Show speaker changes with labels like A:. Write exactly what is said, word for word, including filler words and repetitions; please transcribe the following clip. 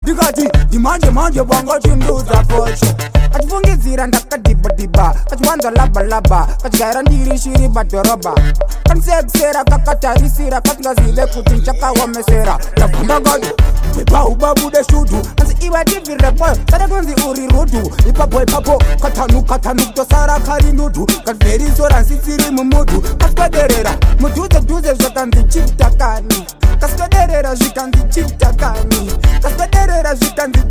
A: ndikati ndimanje manje vangachindudza kocho kachifungidzira ndakadhibhadhibha kachiwanza labhalabha kachigaira ndiri shiri madhorobha kanisekisera kakatarisira katingazive kuti nchakawamesera ndabvunda kati bebaubabude shutu asi iwe tivhirepoyo sada kunzi uri rudu ipapo ipapo katanu katanu kutosara kari nudhu kativherisora nsitsiri mumudhu kaswederera mudhuze dhuze zvakanzi chitakani kaswederera zvikanzi chitakani kaswederera zvikanzi